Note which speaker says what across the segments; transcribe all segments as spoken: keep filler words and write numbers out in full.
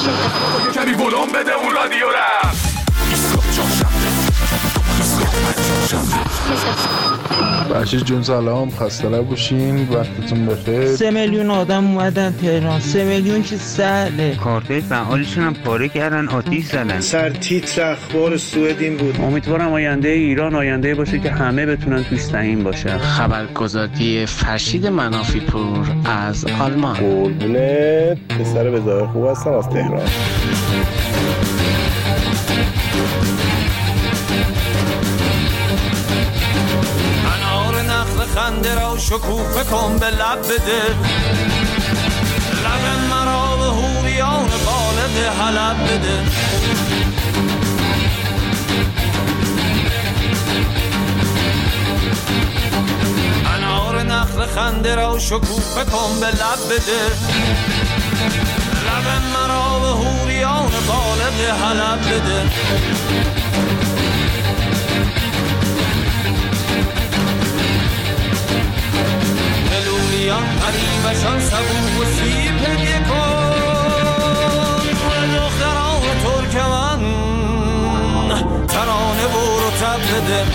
Speaker 1: کمی ولوم بده اون رادیو رفت.
Speaker 2: بخشش جون سلام، خسته نباشین، وقتتون بخیر.
Speaker 3: سه میلیون آدم اومدن تهران، سه میلیون که سهله.
Speaker 4: کارتای فعالشون هم پاره کردن، آتیش زدن.
Speaker 5: سر تیتر اخبار سوئد این بود.
Speaker 4: امیدوارم آینده ایران آینده باشه که همه بتونن توش سهیم باشن.
Speaker 6: خبرگزاری فرشید منافی پور از آلمان.
Speaker 5: قربونه پسر بزار خوب هستم از تهران.
Speaker 7: خنده را شکوفه کن به لب بده، لب مرا به حوریان بالد حلب بده. انار نخل خنده را شکوفه کن به لب بده، لب مرا به حوریان بالد حلب بده. قریبشان سبو و سیب هدیه کن، دختران ترکمن ترانه برو تب بده.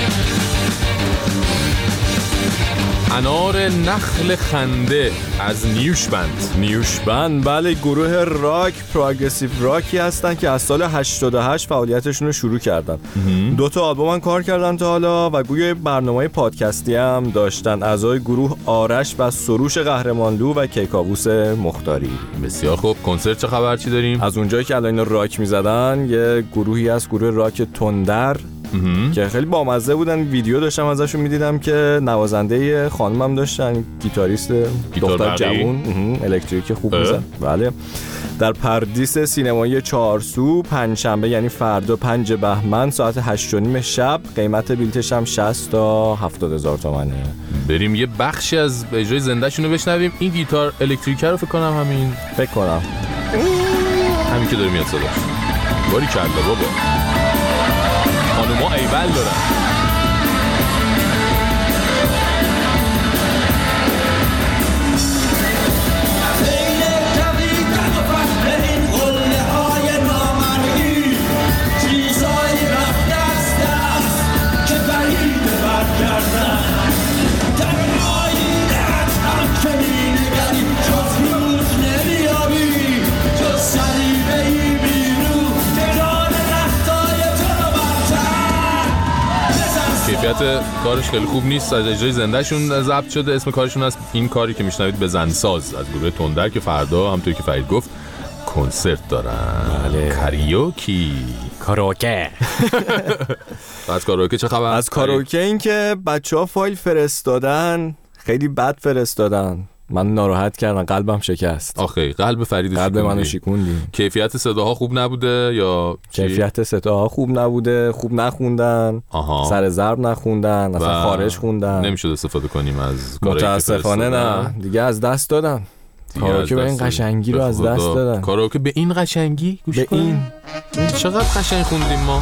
Speaker 8: انار نخل خنده از نیوشبند.
Speaker 9: نیوشبند بله، گروه راک پروگرسیو راکی هستن که از سال هشتاد و هشت فعالیتشون رو شروع کردن. دو تا آلبوم هم کار کردن تا حالا و گویا برنامه پادکستی هم داشتن. اعضای گروه آرش و سروش قهرمانلو و کیکاووس مختاری.
Speaker 8: بسیار خوب. کنسرت چه خبر، چی داریم؟
Speaker 9: از اونجایی که الان راک میزدن یه گروهی از گروه راک تندر که خیلی بامزه بودن، ویدیو داشتم ازشون میدیدم که نوازنده خانمم داشتن، گیتاریست دختر جوون الکتریک خوب میزن. بله، در پردیس سینمایی چهارسو پنجشنبه یعنی فردا پنج بهمن ساعت هشت و نیم شب. قیمت بلیتش هم شصت تا هفتاد هزار تومنه.
Speaker 8: بریم یه بخشی از اجرای زنده شونو بشنویم. این گیتار الکتریک رو فکر کنم همین
Speaker 9: فکر کنم
Speaker 8: همین که داره میاد صداش. باری کلا بابا، خانوما ایول دارن. کیفیت کارش خیلی خوب نیست، از اجرای زندهشون ضبط شده. اسم کارشون هست این کاری که میشنوید به زنساز از گروه تندر که فردا همونطوری که فرید گفت کنسرت دارن.
Speaker 9: بله.
Speaker 8: کاریوکی
Speaker 9: کاراوکه.
Speaker 8: از کاراوکه چه خبر؟
Speaker 9: از کاراوکه این که بچه‌ها فایل فرستادن، خیلی بد فرستادن، من ناراحت کردم، قلبم شکست.
Speaker 8: آخه قلب فرید
Speaker 9: قلب منو شکوندی.
Speaker 8: کیفیت صداها خوب نبوده یا
Speaker 9: کیفیت صداها خوب نبوده، خوب نخوندن. آها. سر ضرب نخوندن، اصلا خارج خوندن.
Speaker 8: نمیشد استفاده کنیم از
Speaker 9: متاسفانه نه، دیگه از دست دادن. کاراوکه به این قشنگی رو از دست دادن.
Speaker 8: کاراوکه به این قشنگی گوش کن. این چقدر قشنگ خوندیم ما.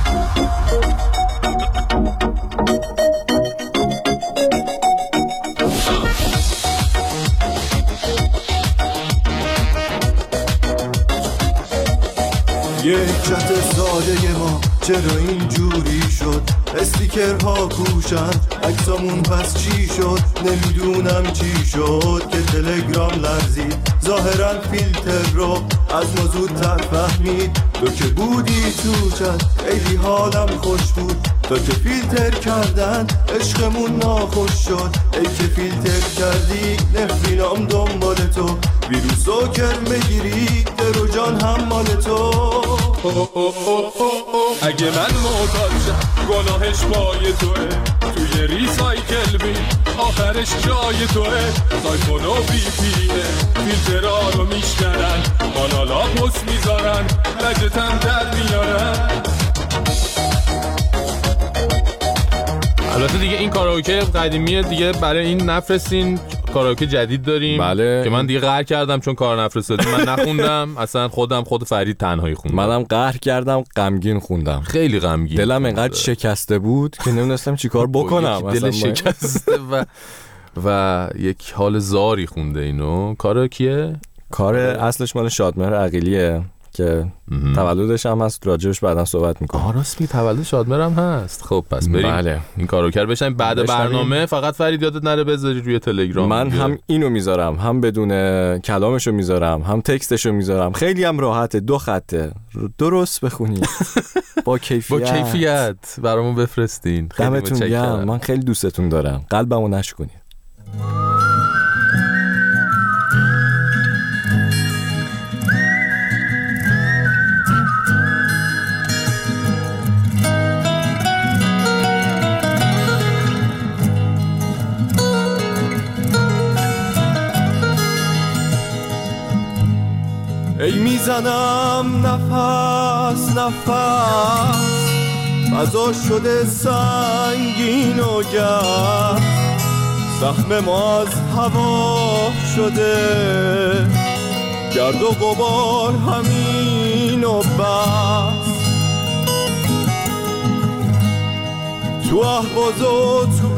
Speaker 10: یک چت ساده ما چرا اینجوری شد؟ استیکرها کوشن عکسامون پس چی شد؟ نمیدونم چی شد که تلگرام لرزید، ظاهرا فیلتر رو از ما زودتر فهمید. تو که بودی تو چت خیلی حالم خوش بود، تا که فیلتر کردن عشقمون ناخوش شد. ای که فیلتر کردی نفرینام دنبال تو، ویروسو کرم بگیری دل و جان هم مال تو.
Speaker 1: اگه من محتاجم گناهش پای توه، توی ریسایکل بی آخرش جای توه. سایفون و بی پینه فیلترها رو میشکنن، کانالا پست میذارن لجتم در میارن.
Speaker 8: البته دیگه این کاراوکه قدیمیه دیگه، برای این نفرستین. کاراوکه جدید داریم.
Speaker 9: بله.
Speaker 8: که من دیگه قهر کردم چون کار نفرستادیم، من نخوندم اصلا، خودم خود فرید تنهایی خوندم.
Speaker 9: منم قهر کردم، غمگین خوندم،
Speaker 8: خیلی غمگین.
Speaker 9: دلم انقدر شکسته بود که نمیدونستم چیکار بکنم.
Speaker 8: دل شکسته و و یک حال زاری خونده اینو. کارا کیه؟
Speaker 9: کار اصلش مال شادمهر عقیلیه که تولدش هم هست، راجبش بعدا صحبت میکنم.
Speaker 8: آه راست می تولد شادمهر هم هست. خب پس بریم
Speaker 9: بله.
Speaker 8: این کارو کرد بشن بعد بشنیم. برنامه فقط فرید یادت نره بذاری روی تلگرام.
Speaker 9: من دیگه. هم اینو میذارم، هم بدون کلامشو میذارم، هم تکستشو میذارم. خیلی هم راحته، دو خطه، درست بخونید با کیفیت.
Speaker 8: با کیفیت برامون بفرستین.
Speaker 9: دمتون گرم، من خیلی دوستتون دارم. قلبمو نشکنید.
Speaker 10: ای میزنم نفس نفس، فضا شده سنگین و گرم، زخم ما از هوا شده، گرد و غبار همین و بس، تو اهواز و تو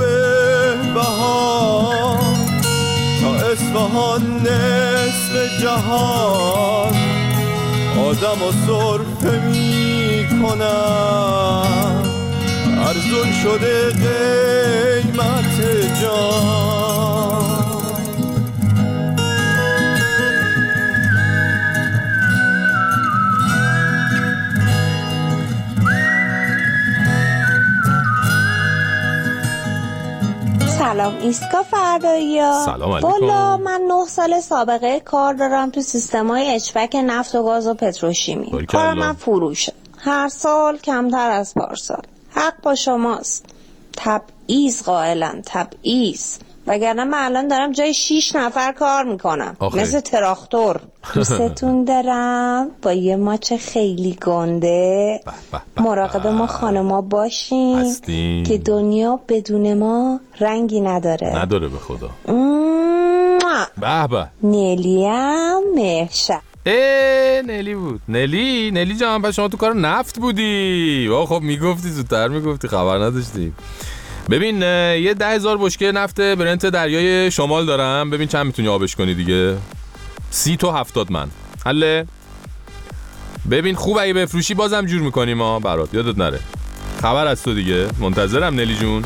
Speaker 10: بهبهان، تا اصفهان نصف جهان، آدم و سرفه می کنم، ارزون شده قیمت جان.
Speaker 11: سلام ایسکا فردایی‌ها.
Speaker 8: سلام علیکم.
Speaker 11: والا من نه سال سابقه کار دارم تو سیستم‌های اچ‌وک نفت و گاز و پتروشیمی. کار من فروشه. هر سال کمتر از پارسال. حق با شماست. تبعیض قائلن، تبعیض. وگرنه من الان دارم جای شیش نفر کار میکنم آخه. مثل تراکتور. دوستتون دارم، با یه ماچ خیلی گنده. مراقب ما خانما باشین هستین. که دنیا بدون ما رنگی نداره.
Speaker 8: نداره به خدا. به به.
Speaker 11: نلیم مهشه.
Speaker 8: اه نلی بود. نلی نلی جان، پس شما تو کار نفت بودی. وا خب میگفتی، زودتر میگفتی، خبر نداشتی. ببین یه ده هزار بشکه نفت برنت دریای شمال دارم. ببین چند میتونی آبش کنی دیگه. سی تا هفتاد من حله. ببین خوب اگه بفروشی بازم جور میکنیم ما برات، یادت نره. خبر از تو دیگه. منتظرم نلی جون.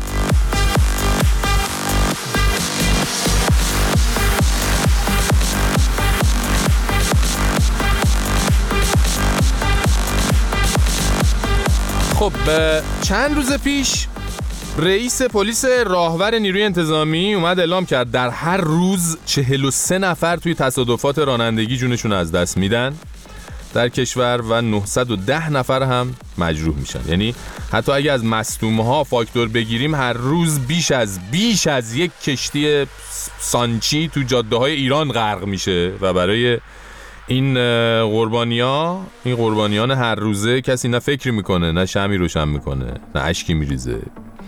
Speaker 8: خب چند روز پیش رئیس پلیس راهور نیروی انتظامی اومد اعلام کرد در هر روز چهل و سه نفر توی تصادفات رانندگی جونشون از دست میدن در کشور و نهصد و ده نفر هم مجروح میشن. یعنی حتی اگه از مصدوم‌ها فاکتور بگیریم هر روز بیش از بیش از یک کشتی سانچی تو جاده‌های ایران غرق میشه و برای این قربانیا این قربانیان هر روزه کسی نه فکری میکنه، نه شمعی روشن میکنه، نه اشکی میریزه.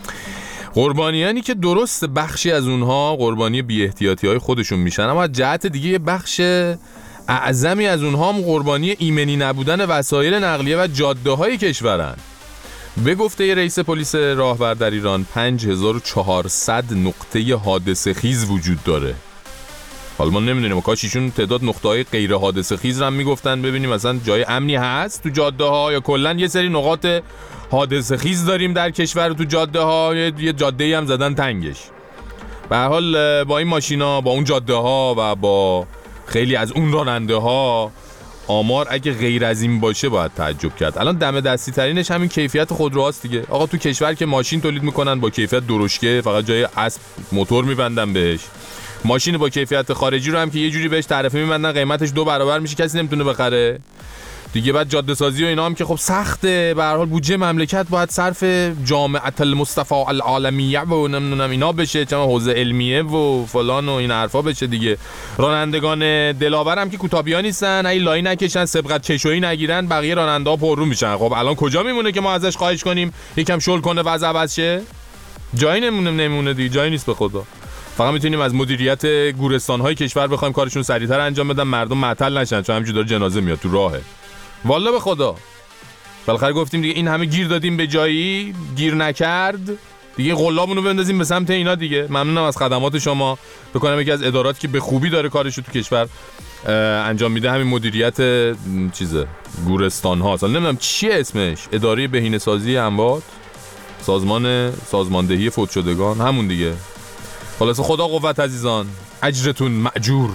Speaker 8: قربانیانی که درست بخشی از اونها قربانی بی احتیاطی های خودشون میشن، اما از جهت دیگه یه بخش اعظمی از اونها هم قربانی ایمنی نبودن وسایل نقلیه و جاده های کشورن. به گفته ی رئیس پلیس راهور در ایران پنج هزار و چهارصد نقطه حادثه خیز وجود داره. حالا ما نمیدونیم، کاش ایشون تعداد نقطه‌های غیر حادثه خیز هم میگفتن ببینیم مثلا جای امنی هست تو جاده ها، یا کلا یه سری نقاط حادثه خیز داریم در کشور تو جاده ها، یه جاده‌ای هم زدن تنگش. به هر حال با این ماشینا، با اون جاده ها و با خیلی از اون راننده ها، آمار اگه غیر از این باشه باید تعجب کرد. الان دم دستی ترینش همین کیفیت خودروهاست دیگه. آقا تو کشور که ماشین تولید میکنن با کیفیت درشکه، فقط جای اسب موتور میبندن بهش. ماشین با کیفیت خارجی رو هم که یه جوری بهش تعرفه می‌بندن قیمتش دو برابر میشه، کسی نمیتونه بخره دیگه. بعد جاده سازی و اینا هم که خب سخته، به هر حال بودجه مملکت باید صرف جامعه المصطفى العالمیه و نمیدونم اینا بشه، چه حوزه علمیه و فلان و این حرفا بشه دیگه. رانندگان دلاور هم که کوتابیا نیستن، ای لای نکشن، سبقت کشویی نگیرن، بقیه راننده ها پررو میشن. خب الان کجا میمونه که ما ازش خواهش کنیم یکم شل کنه وضع عوض شه؟ جایی نمونه نمونه دیگه، جایی نیست به خدا. فقط میتونیم از مدیریت گورستان‌های کشور بخوایم کارشون سریعتر انجام بدن، مردم معطل نشن، چون همینجوری داره جنازه میاد تو راهه. والله به خدا. بالاخره گفتیم دیگه این همه گیر دادیم به جایی، گیر نکرد، دیگه قلابونو بندازیم به سمت اینا دیگه. ممنونم از خدمات شما. بکنم یکی از اداراتی که به خوبی داره کارشو تو کشور انجام میده همین مدیریت چیزه گورستان ها. اصلا نمیدونم چیه اسمش، اداره بهینه‌سازی اموات، سازمان سازماندهی فوت شدگان، همون دیگه. خلاص خدا قوت عزیزان، اجرتون مأجور.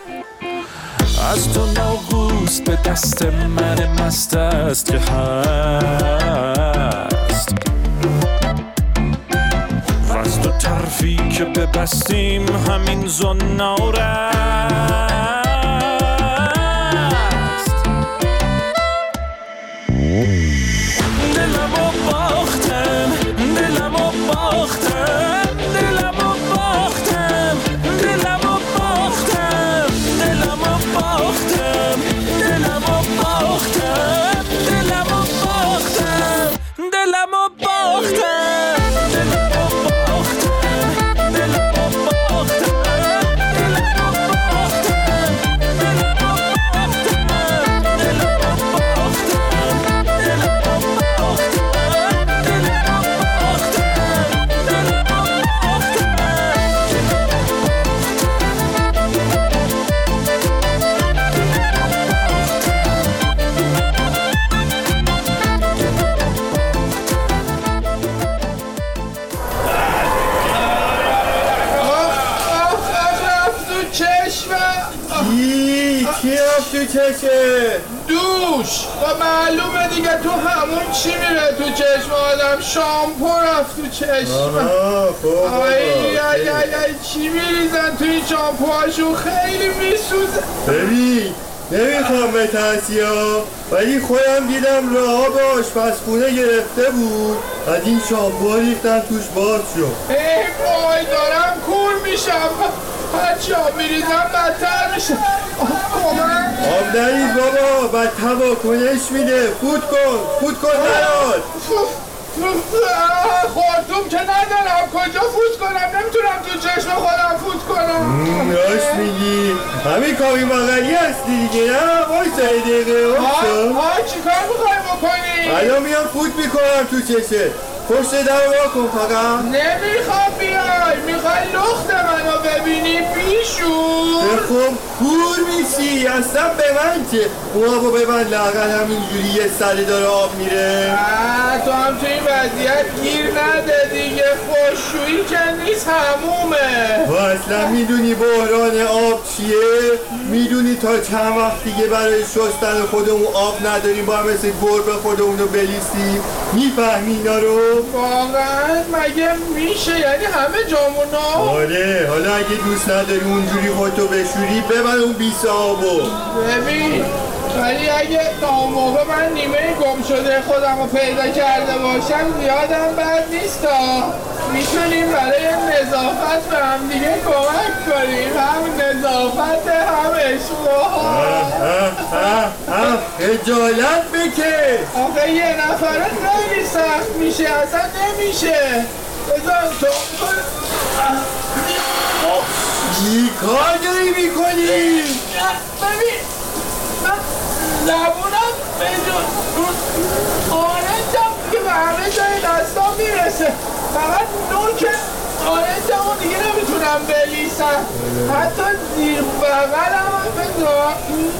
Speaker 12: از تو ناقوس به دست من مست است که هست و از تو طرفی که ببستیم همین زنار است. دلمو باختم دلمو باختم دلمو باختم دلمو باختم دلمو باختم دلمو باختم دلمو باختم دلمو باختم دلمو باختم دلمو
Speaker 13: تو چشه دوش و معلومه دیگه تو همون چی میره تو چشم آدم، شامپو رفت تو چشم. ای ای ای چی میریزن تو این شامپوهاشون، خیلی میسوزه.
Speaker 10: ببین نمیخوام به ترسی ها، ولی خودم دیدم راه به آشپزخونه گرفته بود، از این شامپو ریختم توش باز شد.
Speaker 13: ای وای دارم کور میشم، هرچی آب میریزم بدتر میشه.
Speaker 10: آب نریز بابا، بد تواکنش میده. فوت کن فوت کن دراد.
Speaker 13: خورتوم که ندارم، کجا فوت کنم؟ نمیتونم تو چشم خودم فوت کنم.
Speaker 10: راست میگی، همین کامی بغلی هستی دیگه. نه وایسا یه دقیقه.
Speaker 13: ها چی کار میخوای بکنی؟
Speaker 10: الان میام فوت میکنم تو چشه. پشت در رو کن فقط.
Speaker 13: نمیخوام بیای، میخوای لخت منو ببینی بیشور؟
Speaker 10: خب کور میشی، اصلا به من که اونها به من لغن همینجوری یه سری داره آب میره.
Speaker 13: تو هم تو این وضعیت گیر نده دیگه، خوششویی که نیست همومه.
Speaker 10: و اصلا میدونی بحران آب چیه؟ میدونی تا چند وقت دیگه برای شستن خودمون آب نداریم، با مثل گربه خودمون رو بلیسیم؟ میفهمی اینا رو؟
Speaker 13: واقعا مگه میشه؟ یعنی همه جامونا؟
Speaker 10: آره، حالا اگه دوست نداری اونجوری خودتو بشوری ببر اون بیسه آبو.
Speaker 13: ببین ولی اگه تا موقع من نیمه گم شده خودم رو پیدا کرده باشم زیادم بد نیست ها. میتونیم برای نظافت به هم دیگه کمک کنیم، هم نظافت هم عشق.
Speaker 10: خجالت بکش.
Speaker 13: آخه یه نفره خیلی سخت میشه، اصلا نمیشه. بذار تو
Speaker 10: چی کار داری میکنی؟
Speaker 13: ببین من لبونم بدون آرنجم که به همه جای دستان میرسه، فقط نوک آرنجمو دیگه نمیتونم بلیسم. حتی زیر بغلم هم بذار.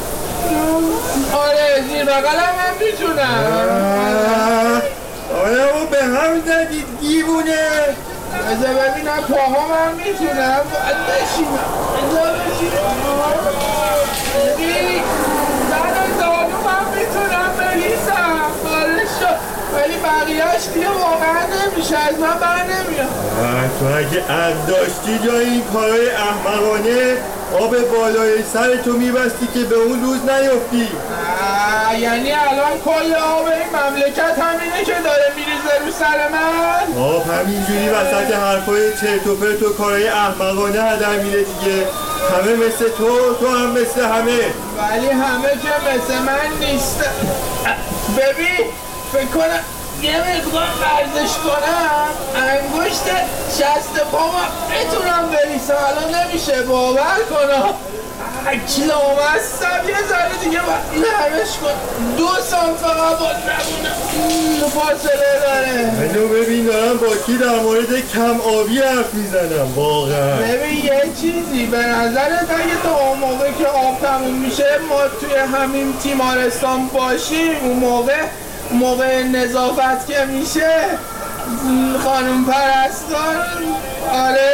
Speaker 13: آره زیر بغلم هم میتونم.
Speaker 10: آره او به هم زدید دیوونه.
Speaker 13: بذار ببینم پاهام هم میتونم بشینم. بذار بشینم. ببین زن دانوم هم میتونم بلیسم. خارش شد، ولی بقیهش دیگه واقعا نمیشه، از من بر نمیاد.
Speaker 10: تو اگه عقل داشتی جای این کارهای احمقانه آب بالای سر تو میبستی که به اون روز نیفتی.
Speaker 13: یعنی الان کل آب این مملکت همینه که داره میریزه رو سر من؟
Speaker 10: آب همینجوری وسط حرفای چرت و پرت و کارهای احمقانه هدر میره دیگه. همه مثل تو، تو هم مثل همه.
Speaker 13: ولی همه که مثل من نیست. ببین فکر کنم یه مقدار ورزش کنم انگشت شست پامو بتونم بریسم. الان نمیشه، باور کنم. اکلامستم یه ذره دیگه باید نرمش کن. دو سام فقط باید نمونه فاصله داره.
Speaker 10: منو ببین دارم با کی در مورد کم آبی حرف میزنم واقعا.
Speaker 13: ببین یه چیزی به نظرت اگه تا اون موقع که آب تموم میشه ما توی همین تیمارستان باشیم اون موقع موقع نظافت که میشه خانم پرستار آره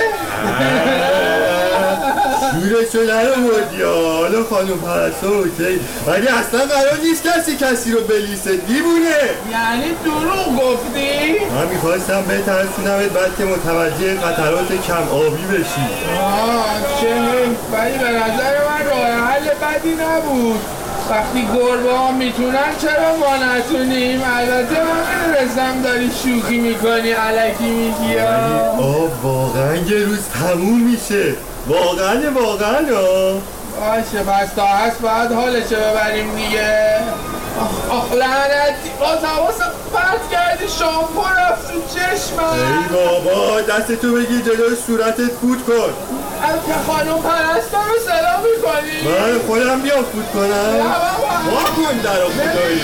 Speaker 10: شورشو نرمودی حالا خانم پرستار اوکی ولی اصلا قرار نیست کسی کسی رو بلیسه دیوونه.
Speaker 13: یعنی دروغ گفتی؟
Speaker 10: من میخواستم بترسونمت بعد که متوجه خطرات کم آبی بشی.
Speaker 13: آه چه ولی به نظر من راه حل بدی نبود. وقتی گربه ها میتونن چرا ما نتونیم؟ البته من میرسم داری شوخی میکنی علکی میگی
Speaker 10: آه واقعا یه روز تموم میشه واقعا واقعا آه
Speaker 13: باشه پس تا هست باید حالشو ببریم دیگه. آخ آخ لعنتی باز حواسم پرت کردی شامپو رفت تو چشمم.
Speaker 10: ای بابا دستتو بگی جلوی صورتت فوت کن.
Speaker 13: که خانم پرستار رو صدا میکنی؟
Speaker 10: من خودم بیام فوت کنم؟
Speaker 13: نه بابا
Speaker 10: وا کن در رو خدایی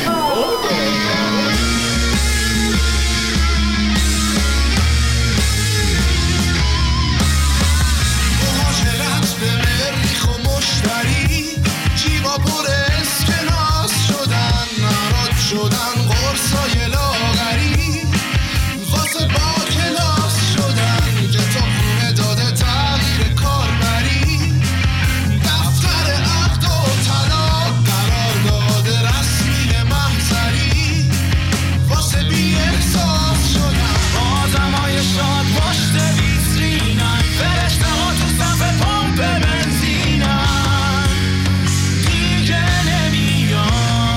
Speaker 14: مهاجرت به مریخ و مشتری جیبا پر اسکناس شدن نراد شدن قرصای لاغری واسه با کلاس شدن که تا خونه داده تغییر کاربری دفتر عقد و طلاق قرار داده رسمی محضری واسه بی احساس شدن آدمای شاد پشت ویترینن فرشته ها تو صف پمپ بنزینن دیگه نمیان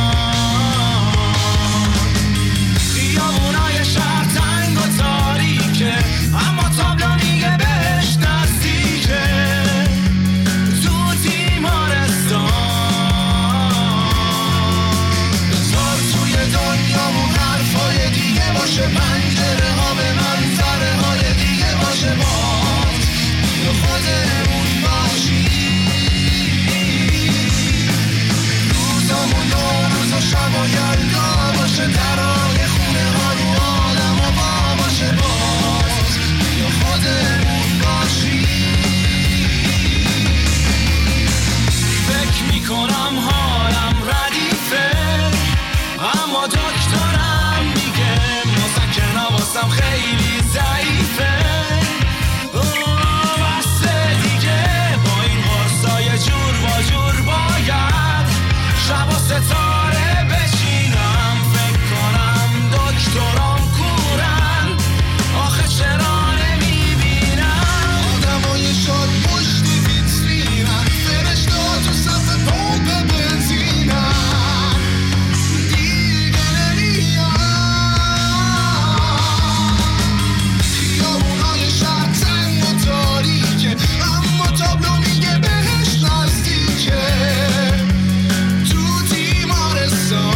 Speaker 14: خیابونای شهر تنگ و تاریکه اما تابلو میگه بهش نزدیکه تو تیمارستان بذار توی دنیامون حرفای دیگه باشه پنجره ها به منظره های دیگه باشه باز یا خودمون باشی روزامون دو روز و شب و یلدا باشه درای خونه ها رو آدم و با باشه باز یا خودمون باشی فکر میکنم حالم ردیفه اما دکترم میگه مسکن حواسم خیلی ضعیفه بسته دیگه با این قرصای جور و جور باید شب و ستاره بچینم فکر کنم دکترام کورن آخه چرا نمیبینم آدمای شاد پشت ویترینن فرشته ها تو صف پمپ بنزینن دیگه نمیان خیابونای شهر تنگ و تاریکه اما تابلو میگه بهش نزدیکه تو تیمارستان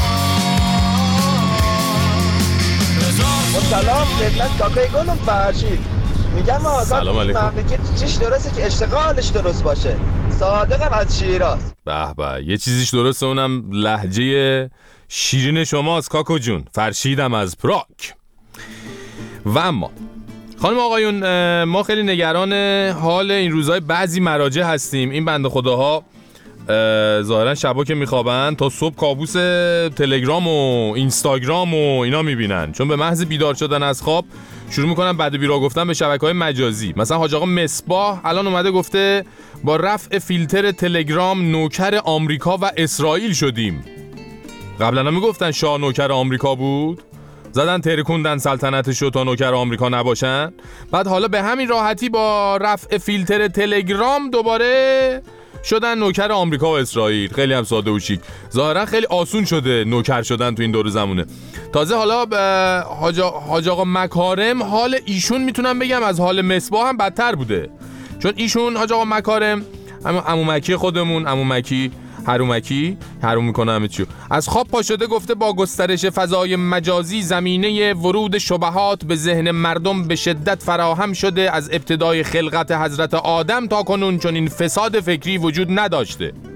Speaker 15: سلام خدمت کاکای گلم فرشید میگم آزاد مملکت چیش درسته که اشتغالش درست باشه. صادقم از شیراز.
Speaker 8: به به یه چیزیش درسته اونم لهجه شیرین شماست کاکو جون. فرشیدم از پراگ. و اما خانم آقایون ما خیلی نگران حال این روزهای بعضی مراجع هستیم. این بنده خداها ظاهرا شبا که میخوابن تا صبح کابوس تلگرام و اینستاگرام و اینا میبینن، چون به محض بیدار شدن از خواب شروع میکنن بد و بیرا گفتن به شبکه‌های مجازی. مثلا حاج آقا مصباح الان اومده گفته با رفع فیلتر تلگرام نوکر آمریکا و اسرائیل شدیم. قبلا میگفتن شاه نوکر آمریکا بود، زدن ترکوندن سلطنتشو تا نوکر آمریکا نباشن. بعد حالا به همین راحتی با رفع فیلتر تلگرام دوباره شدن نوکر آمریکا و اسرائیل. خیلی هم ساده و شیک. ظاهرا خیلی آسون شده نوکر شدن تو این دور زمونه. تازه حالا حاج آقا مکارم حال ایشون میتونم بگم از حال مصباح هم بدتر بوده، چون ایشون حاج آقا مکارم عمو مکی خودمون عمو مکی هرومکی هروم میکنه همه چیو از خواب پا شده گفته با گسترش فضای مجازی زمینه ورود شبهات به ذهن مردم به شدت فراهم شده. از ابتدای خلقت حضرت آدم تا کنون چون این فساد فکری وجود نداشته.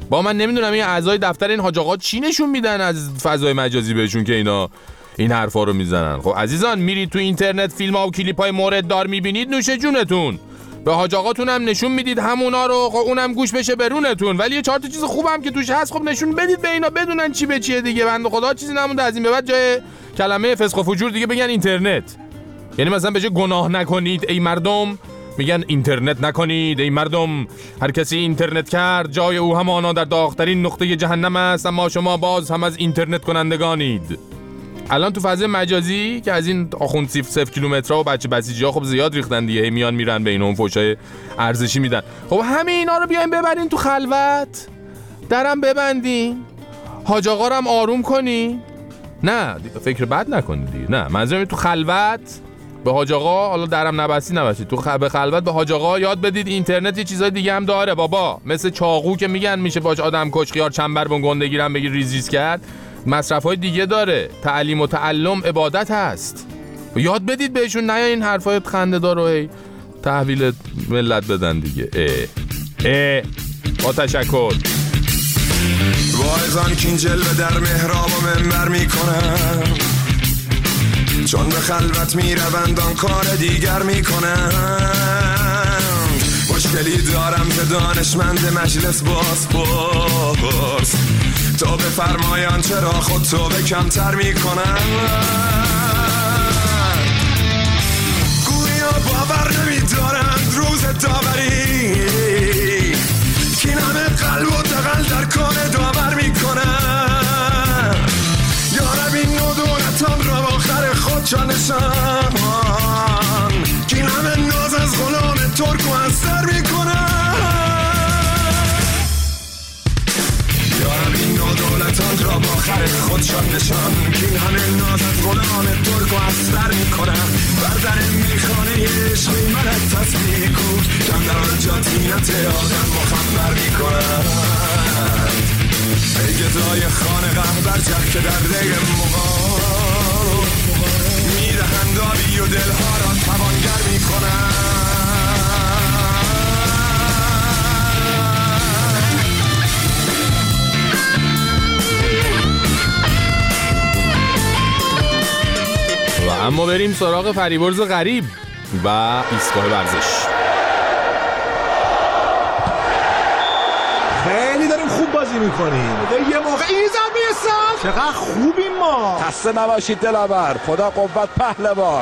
Speaker 8: با من نمیدونم این اعضای دفتر این حاج آقا چی نشون میدن از فضای مجازی بهشون که اینا این حرفا رو میزنن. خب عزیزان میرید تو اینترنت فیلم ها و کلیپ های مورد دار میبینید، نوش جونتون. به حاج آقاتون هم نشون میدید همونا رو، خب اونم گوش بشه برونتون. ولی یه چهار تا چیز خوبم که توش هست خب نشون بدید به اینا بدونن چی به چیه دیگه. بنده خدا چیزی نمونده از این به بعد جای کلمه فسق و فجور دیگه بگن اینترنت. یعنی مثلا به جای گناه نکنید ای مردم میگن اینترنت نکنید ای مردم. هر کسی اینترنت کرد جای او همانا در داغ‌ترین نقطه جهنم است، اما شما باز هم از اینترنت کنندگانید. الان تو فضای مجازی که از این آخوند صفر صفر کیلومترها و بچه بسیجی‌ها خب زیاد ریختن دیگه، میان میرن به این اون فوشای ارزشی میدن. خب همه اینا رو بیاین ببرین تو خلوت، درم ببندین، حاج آقا رو هم آروم کنین. نه فکر بد نکنید دیگه. نه منظورم تو خلوت به حاج آقا، حالا درم نبستی نباشید، تو خ... به خلوت به حاج آقا یاد بدید اینترنت یه چیزای دیگه هم داره بابا، مثل چاقو که میگن میشه باش آدم کش، خیار چنبر بون گندگیرم بگیر ریز ریز کرد، مصرف‌های دیگه داره. تعلیم و تعلم عبادت هست، یاد بدید بهشون، نه این حرفای خنده‌دار رو هی تحویل ملت بدن دیگه. اه اه با تشکر.
Speaker 14: واعظان که این جلوه در محراب و منبر میکنن، چون به خلوت میروند آن کار دیگر میکنن. مشکلی دارم که دانشمند مجلس باز پرس، تو به فرمایان چرا خود تو به کمتر میکنن. گویا باور نمیدارند روز داوری، که همه قلب و دقل در کار داور میکنن. یارب این ندونتان را آخر خود جانشان، که همه ناز از غلام ترک و از سر میکنن. یارب این ندونتان را آخر خود جانشان، که همه ناز از غلام ترک و از سر میکنن. بردن میخانه عشق میمند تصمیه کود، کم در آنجا تینت آدم مخبر میکنن. ای گدای خانقه برجه که در ری مغال، میدهند آبی و دلها را توانگر میکنن.
Speaker 8: و اما بریم سراغ فریبرز غریب و ایستگاه ورزش.
Speaker 16: خیلی داریم خوب بازی میکنیم. یه موقع این زمین سال چقدر خوبیم ما.
Speaker 5: خسته نباشید دلاور، خدا قوت پهلوان.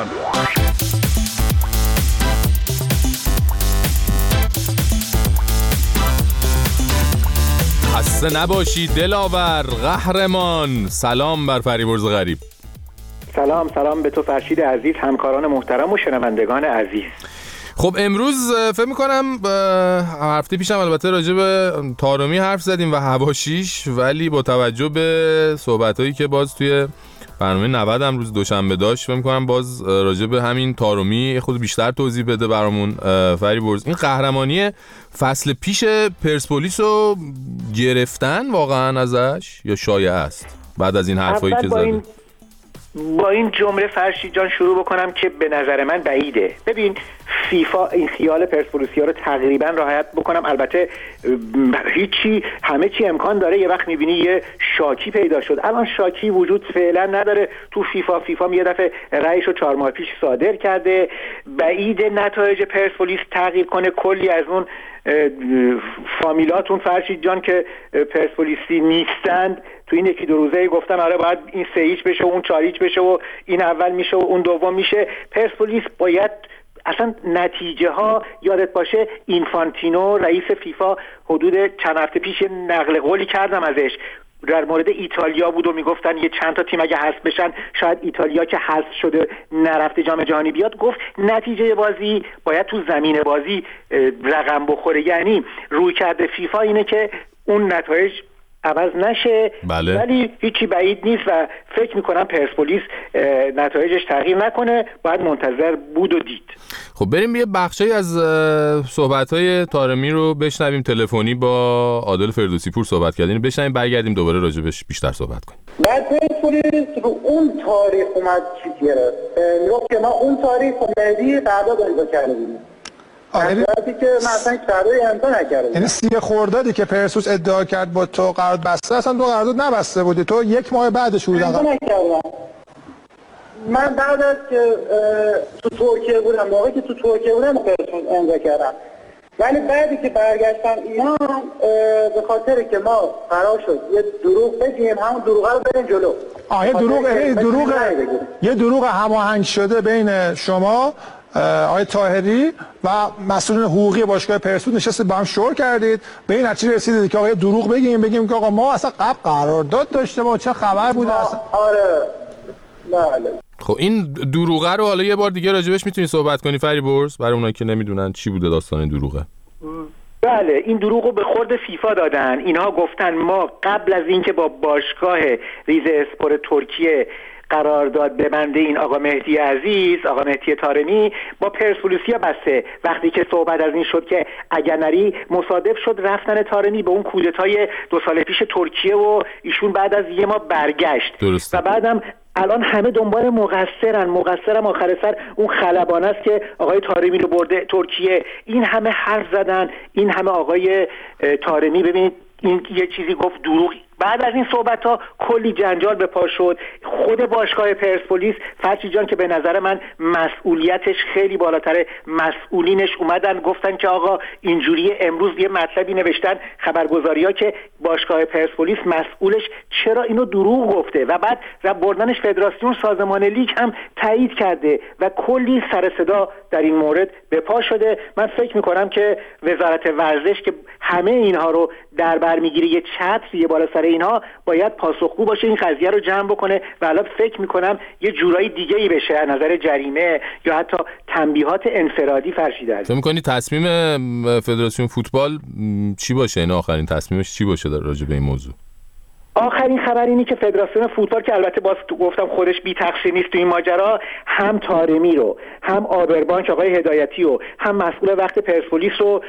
Speaker 8: خسته نباشید دلاور قهرمان. سلام بر فریبرز غریب.
Speaker 17: سلام سلام به تو فرشید عزیز، همکاران محترم و شنوندگان عزیز.
Speaker 8: خب امروز فکر میکنم هفته پیشم البته راجع به طارمی حرف زدیم و هواشیش، ولی با توجه به صحبتایی که باز توی برنامه نود هم روز دوشنبه داشت، فکر میکنم باز راجع به همین طارمی خود بیشتر توضیح بده برامون فریبرز. این قهرمانی فصل پیش پرسپولیس رو گرفتن واقعا ازش یا شایعه است بعد از این حرفایی که زدن؟
Speaker 17: با این جمله فرشید جان شروع بکنم که به نظر من بعیده. ببین فیفا این خیال پرسپولیسیا رو تقریبا رعایت بکنم، البته هیچی همه چی امکان داره یه وقت میبینی یه شاکی پیدا شد. الان شاکی وجود فعلا نداره تو فیفا. فیفا یه دفعه رأیشو چهار ماه پیش صادر کرده. بعید نتایج پرسپولیس تغییر کنه. کلی از اون فامیلاتون فرشید جان که پرسپولیسی نیستند تو این یکی دو روزه گفتن آره باید این سه هیچ بشه و اون چهار هیچ بشه و این اول میشه و اون دوم میشه. پرسپولیس باید اصلا نتیجه ها یادت باشه، اینفانتینو رئیس فیفا حدود چند هفته پیش نقل قولی کردم ازش در مورد ایتالیا بود و میگفتن یه چند تا تیم اگه حذف بشن شاید ایتالیا که حذف شده نرفته جام جهانی بیاد. گفت نتیجه بازی باید تو زمین بازی رقم بخوره، یعنی روی کرده فیفا اینه که اون نتایج عوض نشه.
Speaker 8: بله. ولی
Speaker 17: هیچی بعید نیست و فکر میکنم پرسپولیس نتایجش تغییر نکنه، باید منتظر بود و دید.
Speaker 8: خب بریم یه بخشی از صحبت‌های طارمی رو بشنویم. تلفنی با عادل فردوسی پور صحبت کردیم، بشنویم برگردیم دوباره راجبش بیشتر صحبت کنیم.
Speaker 18: بعد پرسپولیس رو اون تاریخ اومد چی گرفت، میگفت که ما اون تاریخ مهدی قرارداد امضا کرده بودیم درصورتی که من اصلا شرطی امضا نکردم.
Speaker 16: یعنی سی خردادی که پرسپولیس ادعا کرد با تو قرارداد بسته، اصلا تو قرارداد نبسته بودی، تو یک ماه بعدش بود.
Speaker 18: امضا نکردم. من بعد از که تو ترکیه بودم، موقعی که تو ترکیه بودم پرسپولیس امضا کردم. ولی بعدی که برگشتم ایران به خاطر که ما قرار شد یه دروغ بگیم، همون دروغ رو بریم جلو.
Speaker 16: آه یه دروغ یه دروغ یه دروغ هماهنگ شده بین شما آقای طاهری و مسئولین حقوقی باشگاه پرسپولیس نشستید با هم شور کردید، به این نتیجه رسیدید که آقا دروغ بگیم بگیم که آقا ما اصلا قبل قرارداد داشته ما چه خبر بوده اصلا.
Speaker 18: آره بله.
Speaker 8: خب این دروغه رو حالا یه بار دیگه راجبش میتونی صحبت کنی فریبرز برای اونایی که نمیدونن چی بوده داستان این دروغه؟
Speaker 17: بله این دروغ رو به خورد فیفا دادن. اینها گفتن ما قبل از اینکه با باشگاه ریزاسپور ترکیه قرارداد ببنده این آقا مهدی عزیز، آقا مهدی طارمی با پرسپولیسیا بسته. وقتی که صحبت از این شد که اگر نری، مصادف شد رفتن طارمی به اون کودتای دو سال پیش ترکیه و ایشون بعد از یه ماه برگشت.
Speaker 8: درسته.
Speaker 17: و بعدم الان همه دنبال مقصرن. مقصرم آخر سر اون خلبانه است که آقای طارمی رو برده ترکیه. این همه حرف زدن، این همه آقای طارمی ببینید این یه چیزی گفت دروغ. بعد از این صحبت ها کلی جنجال به پا شد. خود باشگاه پرسپولیس فرشی جان که به نظر من مسئولیتش خیلی بالاتره، مسئولینش اومدن گفتن که آقا اینجوری. امروز یه مطلبی نوشتن خبرگزاری ها که باشگاه پرسپولیس مسئولش چرا اینو دروغ گفته و بعد رب بردنش فدراسیون سازمان لیگ هم تایید کرده و کلی سر صدا در این مورد به پا شده. من فکر میکنم که وزارت ورزش که همه اینها رو در بر میگیره، یه چتر یه بالا سر اینها، باید پاسخگو باشه، این قضیه رو جمع بکنه و الان فکر میکنم یه جورایی دیگه ای بشه از نظر جریمه یا حتی تنبیهات انفرادی. فرشیده
Speaker 8: فکر میکنی تصمیم فدراسیون فوتبال چی باشه؟ این آخرین تصمیمش چی باشه در راجع به این موضوع؟
Speaker 17: آخرین خبر اینی که فدراسیون فوتبال که البته باز تو گفتم خودش بی تقصیر نیست تو این ماجرا، هم طارمی رو، هم آبربانک آقای هدایتی رو، هم مسئول وقت پرسپولیس رو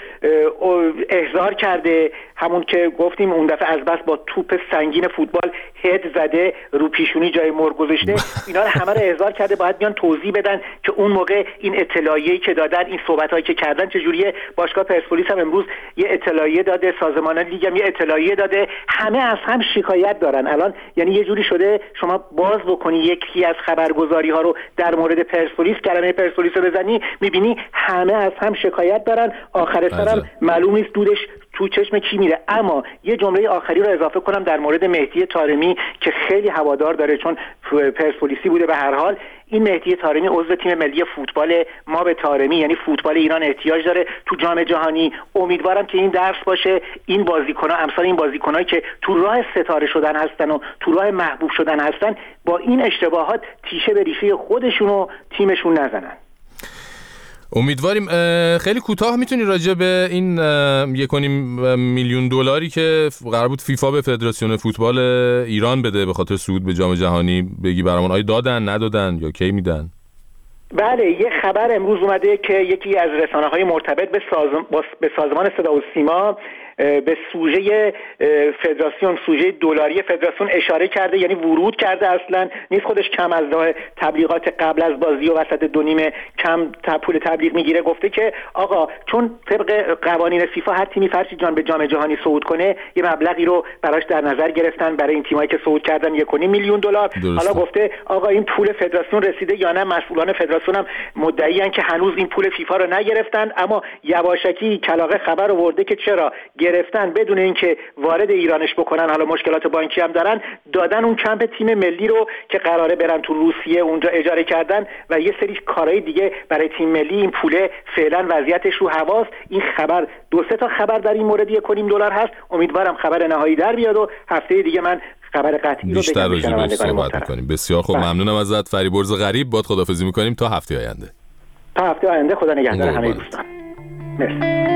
Speaker 17: احضار کرده. همون که گفتیم اون دفعه از بس با توپ سنگین فوتبال هد زده رو پیشونی جای مرگ گذاشته، اینا رو همه رو احضار کرده. باید بیان توضیح بدن که اون موقع این اطلاعیه‌ای که دادن، این صحبتایی که کردن چجوریه. باشگاه پرسپولیس هم امروز یه اطلاعیه داده، سازمان لیگ هم یه اطلاعیه داده، همه از هم شکایت دارن. الان یعنی یه جوری شده شما باز بکنی یکی از خبرگزاری ها رو در مورد پرسپولیس، کلمه پرسپولیس رو بزنی، میبینی همه از هم شکایت دارن. آخر سرم معلوم نیست دودش تو چشم کی میره. اما یه جمله آخری رو اضافه کنم در مورد مهدی طارمی که خیلی هوادار داره چون پرسپولیسی بوده. به هر حال این مهدی طارمی عضو تیم ملی فوتبال ما به طارمی، یعنی فوتبال ایران احتیاج داره تو جام جهانی. امیدوارم که این درس باشه. این بازیکن‌ها، امثال این بازیکنایی که تو راه ستاره شدن هستن و تو راه محبوب شدن هستن، با این اشتباهات تیشه به ریشه خودشون و تیمشون نزنن.
Speaker 8: امیدواریم. خیلی کوتاه میتونی راجع به این یک و نیم میلیون دلاری که قرار بود فیفا به فدراسیون فوتبال ایران بده به خاطر صعود به جام جهانی بگی برامون؟ آیا دادن، ندادن یا کی میدن؟
Speaker 17: بله یه خبر امروز اومده که یکی از رسانه‌های مرتبط به, سازم... به سازمان صدا و سیما به سوژه فدراسیون، سوژه دلاری فدراسیون اشاره کرده، یعنی ورود کرده. اصلا نیست خودش کم از راه تبلیغات قبل از بازی و وسط دو نیمه کم پول تبلیغ میگیره. گفته که آقا چون طبق قوانین فیفا هر تیمی فرشی جان به جام جهانی صعود کنه یه مبلغی رو براش در نظر گرفتن برای این تیمایی که صعود کردن، یک و نیم میلیون دلار. حالا گفته آقا این پول فدراسیون رسیده یا نه؟ مسئولان فدراسیون هم مدعیان که هنوز این پول فیفا رو نگرفتن، اما یواشکی کلاغه خبر آورده که چرا گرفتن بدون اینکه وارد ایرانش بکنن، حالا مشکلات بانکی هم دارن، دادن اون کمپ تیم ملی رو که قراره برن تو روسیه اونجا اجاره کردن و یه سری کارهای دیگه برای تیم ملی. این پوله فعلا وضعیتش رو هواست. این خبر دو سه تا خبر در این مورد یک و نیم دلار هست. امیدوارم خبر نهایی در بیاد و هفته دیگه من خبر قطعی رو
Speaker 8: بیشتر راجع بهش صحبت می‌کنیم. بسیار خوب، ممنونم ازت فریبرز غریب. باد خداحافظی می‌کنیم تا هفته آینده.
Speaker 17: تا هفته آینده، خدا نگهدار همه دوستان. مرسی.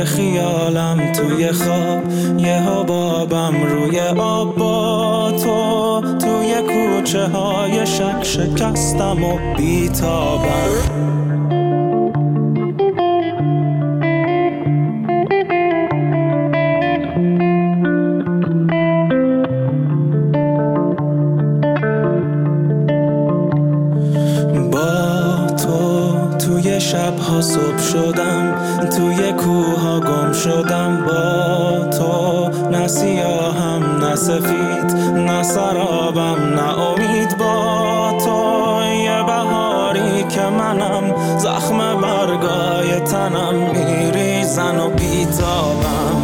Speaker 12: توی خیالم توی خواب یه حبابم روی آب با تو توی کوچه های شک شکستم و بیتابم شبها صبح شدم توی کوها گم شدم با تو نه سیاهم نه سفید نه سرابم نه امید با تو یه بهاری که منم زخم برگای تنم میریزن و بیتابم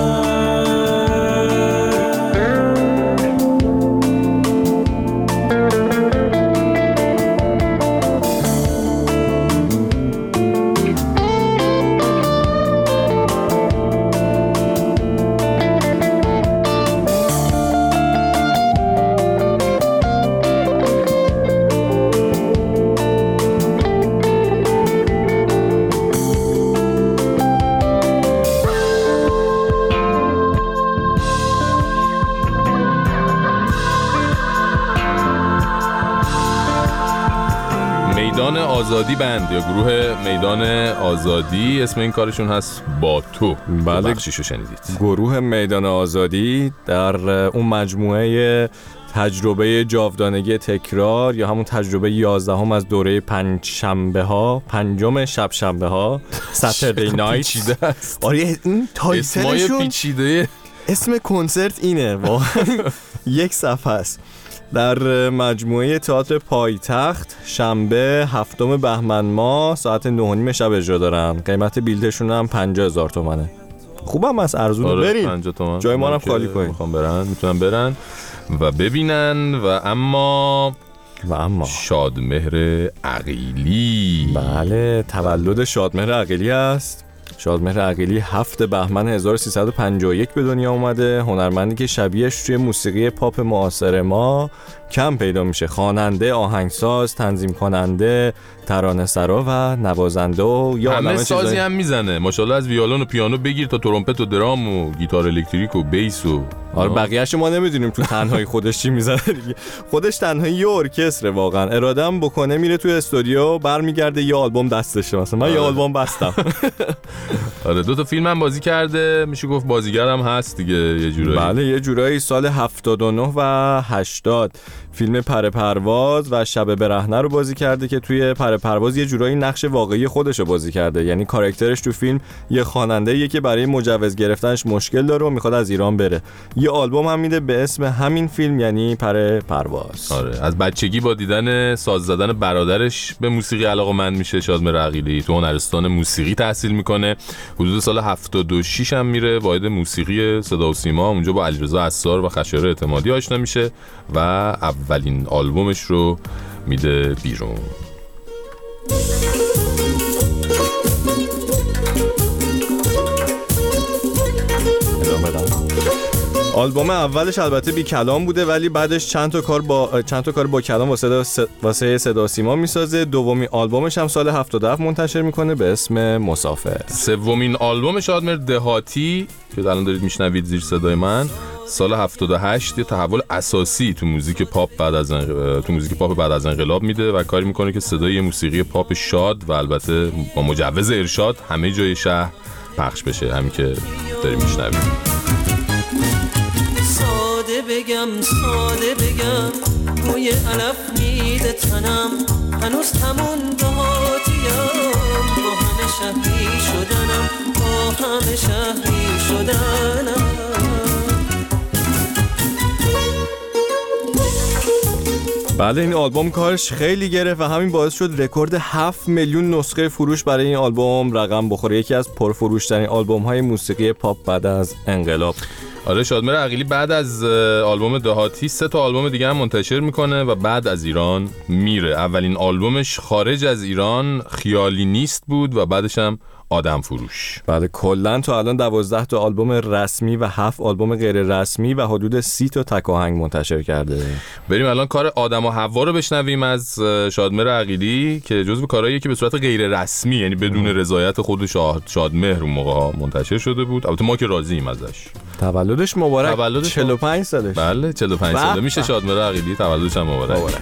Speaker 8: میدان آزادی بند یا گروه میدان آزادی اسم این کارشون هست با تو.
Speaker 9: بله
Speaker 8: بخشیشو شنیدید.
Speaker 9: گروه میدان آزادی در اون مجموعه تجربه جاودانگی تکرار یا همون تجربه یازدهم از دوره پنج شنبه ها پنجم شب شنبه ها ساتردی نایت آره این تایتلشون
Speaker 8: پیچیده
Speaker 9: اسم کنسرت اینه واقعا یک صفحه است. در مجموعه تئاتر پایتخت شنبه هفتم بهمن ماه ساعت نه و نیم شب اجرا دارن. قیمت بلیتشون هم پنجاه هزار تومنه. خوبم از ارزونه.
Speaker 8: آره
Speaker 9: بریم
Speaker 8: پنجاه تومن
Speaker 9: جای ما رو خالی کنیم.
Speaker 8: میخوام برن میتونن برن و ببینن. و اما
Speaker 9: و اما
Speaker 8: شادمهر عقیلی.
Speaker 9: بله تولد شادمهر عقیلی است. شادمهر عقیلی هفت بهمن هزار و سیصد و پنجاه و یک به دنیا اومده. هنرمندی که شبیهش توی موسیقی پاپ معاصر ما کم پیدا میشه. خواننده، آهنگساز، تنظیم کننده، ترانه‌سرا و نوازنده و یا
Speaker 8: همه سازی
Speaker 9: چیزای...
Speaker 8: هم میزنه ماشاءالله. از ویولون و پیانو بگیر تا ترومپت و درام و گیتار الکتریک و بیس و
Speaker 9: آره بقیه‌اش ما نمیدونیم تو تنهایی خودش چی میزنه دیگه. خودش تنهایی یه ارکستره واقعا. اراده‌ام بکنه میره تو استودیو برمیگرده یه آلبوم دستشه. مثلا من یه آلبوم بستم.
Speaker 8: آره دو تا فیلم هم بازی کرده. میشه گفت بازیگرم هست دیگه یه جورایی.
Speaker 9: بله یه جورایی. سال هفتاد و نه و هشتاد فیلم پر پرواز و شب برهنه رو بازی کرده که توی پر پرواز یه جورایی نقش واقعی خودش رو بازی کرده. یعنی کاراکترش تو فیلم یه خواننده‌ایه که برای مجوز گرفتنش مشکل داره و میخواد از ایران بره. یه آلبوم هم میده به اسم همین فیلم یعنی پر پرواز.
Speaker 8: آره از بچگی با دیدن ساز زدن برادرش به موسیقی علاقه‌مند میشه. شادمهر عقیلی تو هنرستان موسیقی تحصیل میکنه. حدود سال هفتاد و شش هم میره وارد موسیقی صدا و سیما. اونجا با علیرضا عصار و خشایار اعتمادی آشنا میشه و اولین آلبومش رو میده بیرون.
Speaker 9: آلبوم اولش البته بی کلام بوده ولی بعدش چند تا کار با چند تا کار با کلام واسه واسه صدا و سیما میسازه. دومین آلبومش هم سال هفتاد و هفت منتشر میکنه به اسم مسافر.
Speaker 8: سومین آلبوم شادمهر دهاتی که الان دارید میشنوید زیر صدای من سال هفتاد و هشت یه تحول اساسی تو موزیک پاپ بعد از انق... تو موزیک پاپ بعد از انقلاب میده و کاری میکنه که صدای موسیقی پاپ شاد و البته با مجوز ارشاد همه جای شهر پخش بشه. همین که داریم میشنوید.
Speaker 7: ساده بگم ساده بگم بوی علف میده تنم هنوز همون دهاتیم با همه شهری شدنم با همه شهری شدنم.
Speaker 9: بله این آلبوم کارش خیلی گرفت و همین باعث شد رکورد هفت میلیون نسخه فروش برای این آلبوم رقم بخوره. یکی از پرفروش‌ترین آلبوم‌های موسیقی پاپ بعد از انقلاب.
Speaker 8: آره شادمهر عقیلی بعد از آلبوم دهاتی سه تا آلبوم دیگه هم منتشر میکنه و بعد از ایران میره. اولین آلبومش خارج از ایران خیالی نیست بود و بعدش هم آدم فروش.
Speaker 9: بله کلا تا الان دوازده تا آلبوم رسمی و هفت آلبوم غیر رسمی و حدود سی تا تک آهنگ منتشر کرده.
Speaker 8: بریم الان کار آدم و حوا رو بشنویم از شادمهر عقیلی که جزو کارهاییه که به صورت غیر رسمی، یعنی بدون رضایت خود شاد شادمهر اون موقع منتشر شده بود. البته ما که راضییم ازش.
Speaker 9: تولدش مبارک.
Speaker 8: تولدش
Speaker 9: چهل و پنج سالش.
Speaker 8: بله چهل و پنج ساله میشه شادمهر عقیلی، تولدش هم مبارک.
Speaker 9: مبارک.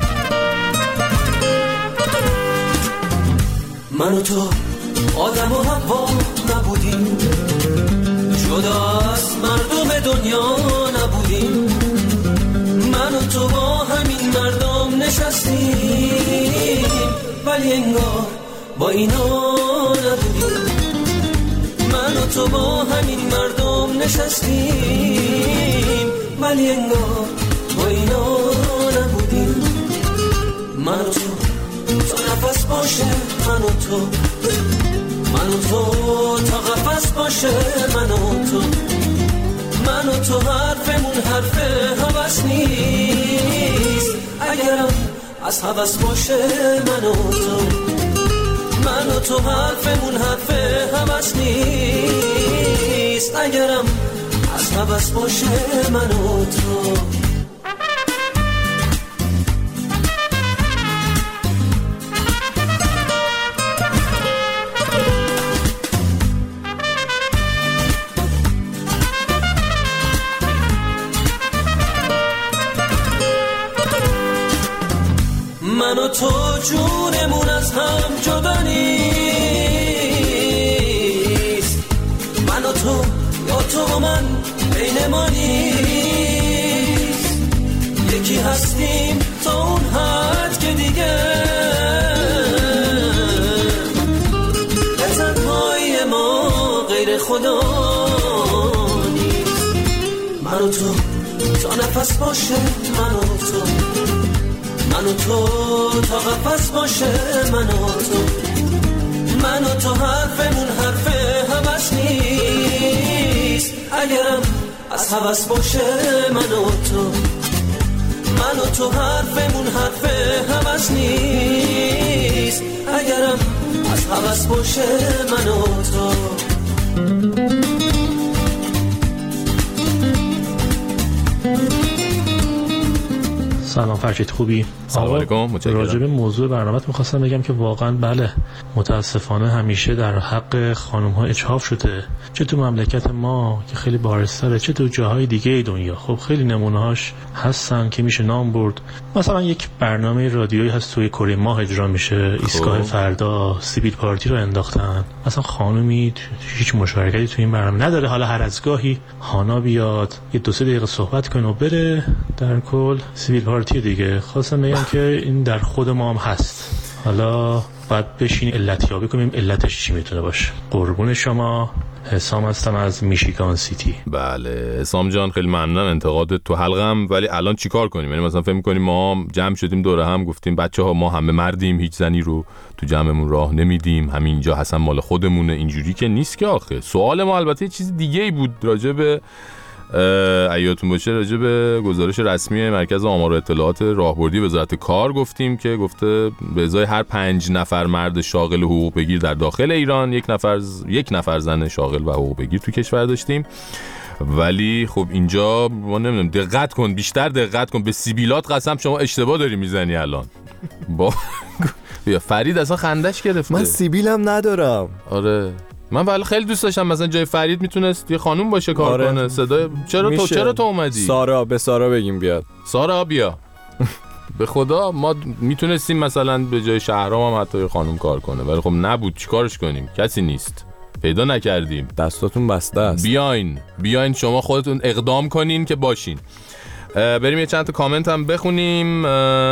Speaker 14: من و تو آدم و حوا نبودیم، جدا از مردم دنیا نبودیم. من و تو با همین مردم نشستیم، ولی انگار با اینا نبودیم. من و تو با همین مردم نشستیم، ولی انگار با اینا نبودیم. من و تو تا نفس باشه، من و تو من و تو تا قفس باشه، من و تو من و تو حرفمون حرف هوس نیست. اگرم از هوس باشه، من و تو من و تو حرفمون حرف هوس نیست. اگرم از هوس باشه، من و تو من و تو جونمون از هم جدا نیست. من و تو یا تو و من بین ما نیست. یکی هستیم تا اون حد که دیگه به تنهایی ما غیر خدا نیست. من و تو تا نفس باشه، من و تو من و تو تا قفس باشه، من و تو من و تو حرفمون حرف هوس نیست. اگرم از هوس باشه، من و تو من و تو حرفمون حرف هوس نیست. اگرم از هوس باشه، من و تو
Speaker 19: سلام فرشید، خوبی؟
Speaker 8: سلام علیکم، متشکرم.
Speaker 19: راجع به موضوع برنامه‌ت می‌خواستم بگم که واقعا بله، متاسفانه همیشه در حق خانم‌ها اجحاف شده، چه تو مملکت ما که خیلی بارستره، چه تو جاهای دیگه دنیا. خب خیلی نمونه‌هاش هستن که میشه نام برد. مثلا یک برنامه رادیویی هست توی کره ماه اجرا میشه، ایستگاه فردا سیبیل پارتی رو انداختن. مثلا خانومی هیچ مشارکتی تو این برنامه نداره، حالا هر از گاهی هانا بیاد یه دو سه دقیقه صحبت کنه و بره، در کل سیبیل پارتی دیگه. خواستم بگم که این در خود ما هم هست. حالا باید بشین علتیابی کنیم علتش چی میتونه باشه. قربون شما، حسام هستم از میشیگان سیتی.
Speaker 8: بله حسام جان، خیلی ممنونم انتقادت تو حلقم. ولی الان چیکار کنیم؟ یعنی مثلا فکر می‌کنیم ما جمع شدیم دور هم گفتیم بچه‌ها ما همه مردیم، هیچ زنی رو تو جمعمون راه نمیدیم، همینجا حسن مال خودمونه. اینجوری که نیست که آخه. سوال ما البته چیز دیگه‌ای بود راجع به ایاتون باشه، راجع به گزارش رسمی مرکز آمار و اطلاعات راهبردی وزارت کار گفتیم که گفته به ازای هر پنج نفر مرد شاغل و حقوق بگیر در داخل ایران یک نفر یک نفر زن شاغل و حقوق بگیر تو کشور داشتیم. ولی خب اینجا ما نمیدونم، دقت کن، بیشتر دقت کن، به سیبیلات قسم شما اشتباه داری میزنی الان. با یا فرید اصلا خندش گرفته.
Speaker 9: من سیبیلم ندارم.
Speaker 8: آره من ولی خیلی دوست داشتم مثلا جای فرید میتونست یه خانوم باشه کار آره. کنه. صدای چرا میشه. تو چرا تو اومدی؟
Speaker 9: سارا، به سارا بگیم بیاد.
Speaker 8: سارا بیا. به خدا ما میتونستیم مثلا به جای شهرام هم حتی یه خانوم کار کنه، ولی خب نبود، چیکارش کنیم؟ کسی نیست، پیدا نکردیم.
Speaker 9: دستاتون بسته است.
Speaker 8: بیاین بیاین شما خودتون اقدام کنین که باشین. بریم یه چند تا کامنت هم بخونیم.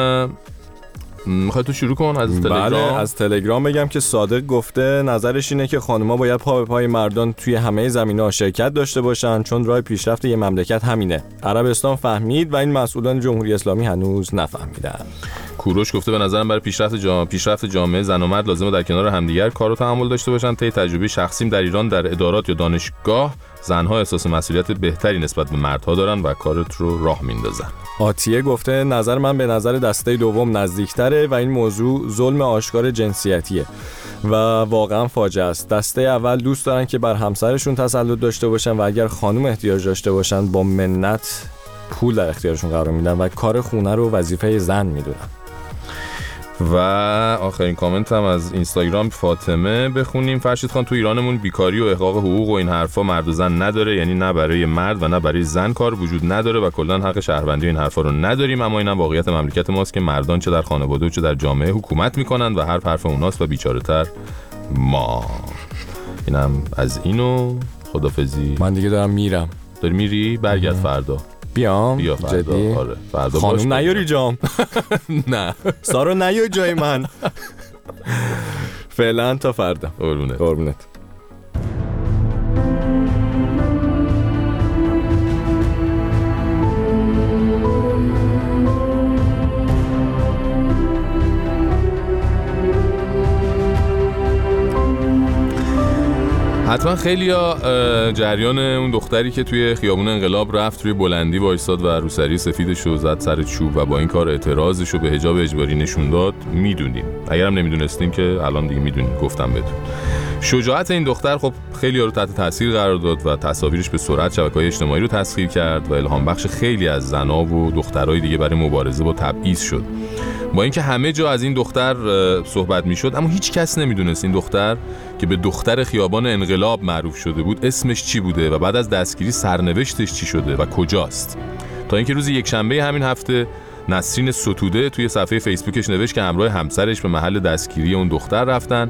Speaker 8: میخوای تو شروع کن از تلگرام؟
Speaker 9: بله از تلگرام بگم که صادق گفته نظرش اینه که خانوما باید پا به پای مردان توی همه زمینه‌ها شرکت داشته باشن، چون راه پیشرفت یه مملکت همینه. عربستان فهمید و این مسئولان جمهوری اسلامی هنوز نفهمیدن.
Speaker 8: کوروش گفته به نظرم برای پیشرفت جامعه پیشرفت جامعه زن و مرد لازمه در کنار همدیگر کار و تحمل داشته باشن. طی تجربه شخصیم در ایران در ادارات یا دانشگاه زنها احساس مسئولیت بهتری نسبت به مردها دارن و کارت رو راه میندازن.
Speaker 9: آتیه گفته نظر من به نظر دسته دوم نزدیکتره و این موضوع ظلم آشکار جنسیتیه. و واقعا فاجعه است. دسته اول دوست دارن که بر همسرشون تسلط داشته باشن و اگر خانم احتیاج داشته باشن با منت پول در اختیارشون قرار میدن و کار خونه رو وظیفه زن میدونن.
Speaker 8: و آخرین کامنت هم از اینستاگرام فاطمه بخونیم. فرشید خان: تو ایرانمون بیکاری و احقاق حقوق و این حرفا مرد و زن نداره، یعنی نه برای مرد و نه برای زن کار وجود نداره و کلا حق شهروندی این حرفا رو نداریم، اما اینم واقعیت مملکت ماست که مردان چه در خانواده و چه در جامعه حکومت میکنن و هر حرف اوناست و بیچاره‌تر ما. اینم از اینو. خدافظی.
Speaker 9: من دیگه دارم میرم.
Speaker 8: داری میری؟ برگرد فردا.
Speaker 9: بیام؟
Speaker 8: بیا فردا.
Speaker 9: جدی؟
Speaker 8: آره فردا.
Speaker 9: خانم نیاری جام.
Speaker 8: نه
Speaker 9: سارا نیا جای من. فعلا تا فردا.
Speaker 8: قربونت.
Speaker 9: قربونت.
Speaker 8: حتما خیلیا جریان اون دختری که توی خیابون انقلاب رفت روی بلندی وایساد و روسری سفیدشو زد سر چوب و با این کار اعتراضشو به حجاب اجباری نشون داد میدونیم. اگرم نمیدونستیم که الان دیگه میدونیم. گفتم بهتون شجاعت این دختر خب خیلیا رو تحت تاثیر قرار داد و تصاویرش به سرعت شبکه‌های اجتماعی رو تسخیر کرد و الهام بخش خیلی از زنا و دخترای دیگه برای مبارزه با تبعیض شد. با اینکه همه جا از این دختر صحبت میشد، اما هیچ کس نمیدونست این دختر که به دختر خیابان انقلاب معروف شده بود اسمش چی بوده و بعد از دستگیری سرنوشتش چی شده و کجاست. تا اینکه روز یک شنبه همین هفته نسرین ستوده توی صفحه فیسبوکش نوشت که همراه همسرش به محل دستگیری اون دختر رفتن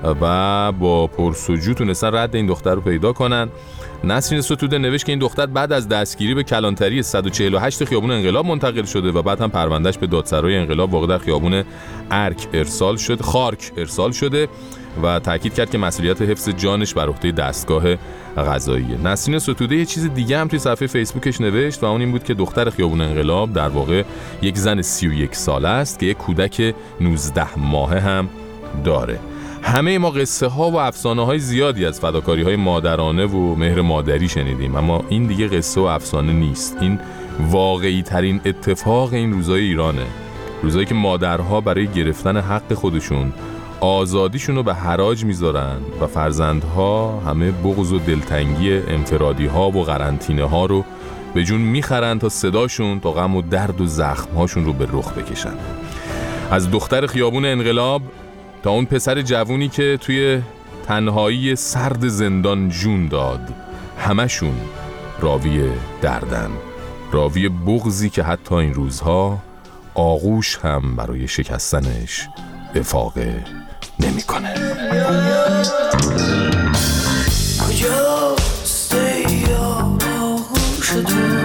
Speaker 8: و با پرسجو تونستن رد این دختر رو پیدا کنن. نسرین ستوده نوشت که این دختر بعد از دستگیری به کلانتری صد و چهل و هشت خیابون انقلاب منتقل شده و بعد هم پروندهش به دادسرای انقلاب واقع در خیابون ارک ارسال شد خارک ارسال شده و تاکید کرد که مسئولیت حفظ جانش بر عهده دستگاه قضاییه. نسرین ستوده یه چیز دیگه هم توی صفحه فیسبوکش نوشت و اون این بود که دختر خیابون انقلاب در واقع یک زن سی و یک ساله است که یک کودک نوزده ماهه هم داره. همه ما قصه ها و افسانه های زیادی از فداکاری های مادرانه و مهر مادری شنیدیم، اما این دیگه قصه و افسانه نیست. این واقعی ترین اتفاق این روزای ایرانه. روزایی که مادرها برای گرفتن حق خودشون آزادیشون رو به حراج میذارن و فرزندها همه بغض و دلتنگی انفرادی ها و قرنطینه ها رو به جون میخرن تا صداشون تا غم و درد و زخم هاشون رو به رخ بکشن. از دختر خیابون انقلاب تا اون پسر جوونی که توی تنهایی سرد زندان جون داد، همشون راوی دردن، راوی بغضی که حتی این روزها آغوش هم برای شکستنش افاقه نمی کنه. کجاست ای آغوش تو؟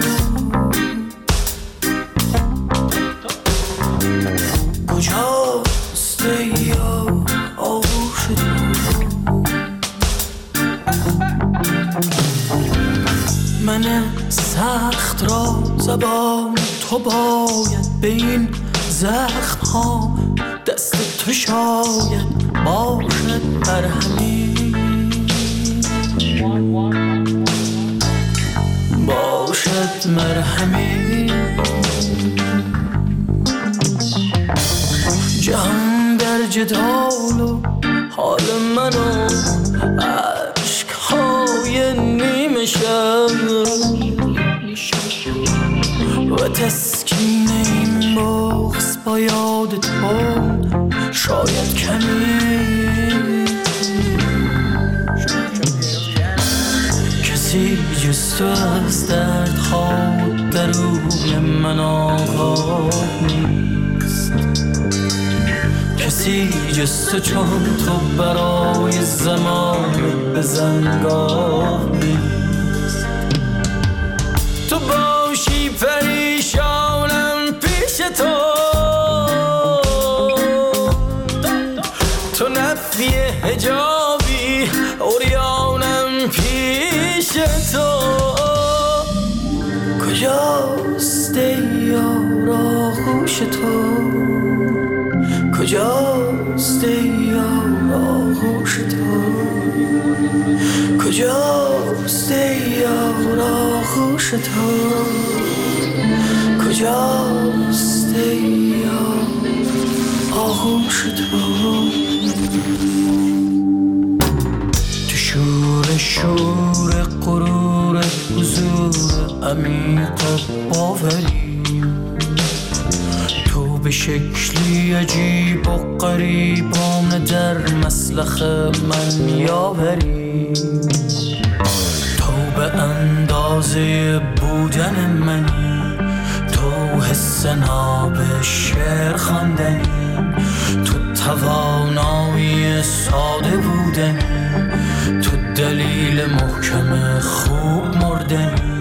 Speaker 8: کجاست ای آغوش تو؟ من سخت را زبان تو باید به این زخم ها دست تو شاید باشد مرهمی، باشد مرهمی. جهان در جدال و حال منو عشق های نیمه شب و تسکین این بغض با یاد تو شاید کمی. کسی جز تو از درد خود درون من آگاه نیست، کسی جز تو چون تو برای زمان بزنگاه نیست. تو باشی پریشانم پیش تو، تو نفی حجابی اوریانم پیش تو. کجاست ای یار آغوش تو؟ کجاست ای یار آغوش تو؟ کجاست ای یار آغوش تو؟ کجاست ای یار
Speaker 14: آغوش تو، تو شور شور غرور حضور عمیق باوری، تو به شکلی عجیب و غریبانه در مسلخ من یاوری، تو به اندازه بودن منی، تو حس ناب شعر خواندنی، تو توانایی ساده بودنی، تو دلیل محکم خوب مردنی،